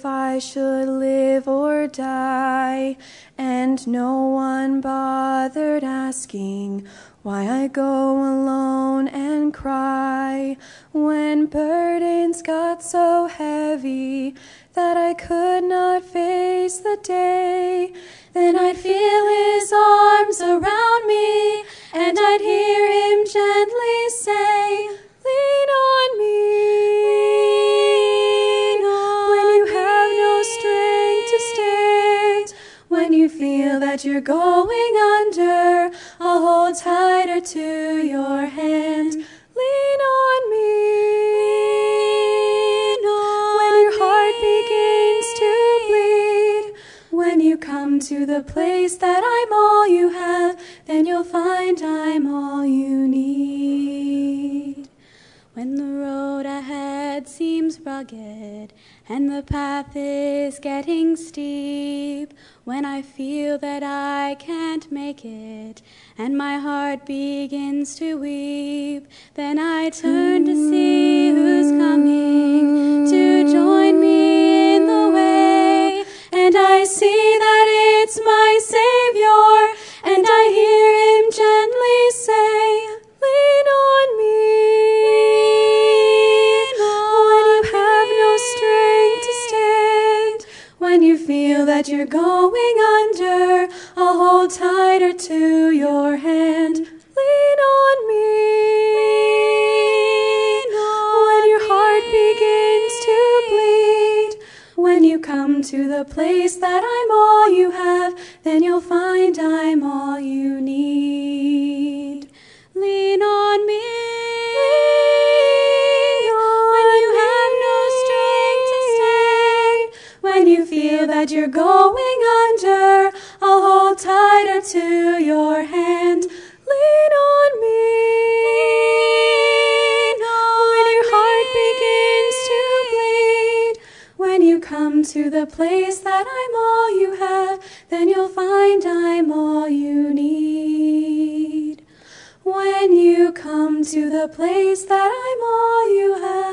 if I should live or die, and no one bothered asking why I go alone and cry when burdens got so heavy that I could not face the day. Then I'd feel his arms around me, and I'd hear him gently say, lean on me. Lean on when you have no strength to stand, when you feel that you're going under, I'll hold tighter to your hand. Lean on me. Lean on when your heart begins to bleed. When you come to the place that I'm all you have, then you'll find I'm all you need. When the road ahead seems rugged and the path is getting steep, when I feel that I can't make it and my heart begins to weep, then I turn to see who's coming to join me in the way, and I see that it's my Savior, and I hear him gently say, lean on me. Lean on when you have no strength to stand, when you feel that you're going under, I'll hold tighter to your hand. Lean on me. Lean on when your heart begins to bleed. When you come to the place that I'm all you have, then you'll find I'm all you need. Lean on me. Lean on when you have no strength to stand, when you feel that you're going under, I'll hold tighter to your hand. Lean on me. Lean on when your heart begins to bleed. When you come to the place that I'm all you have, then you'll find I'm all you need. When you come to the place that I'm all you have,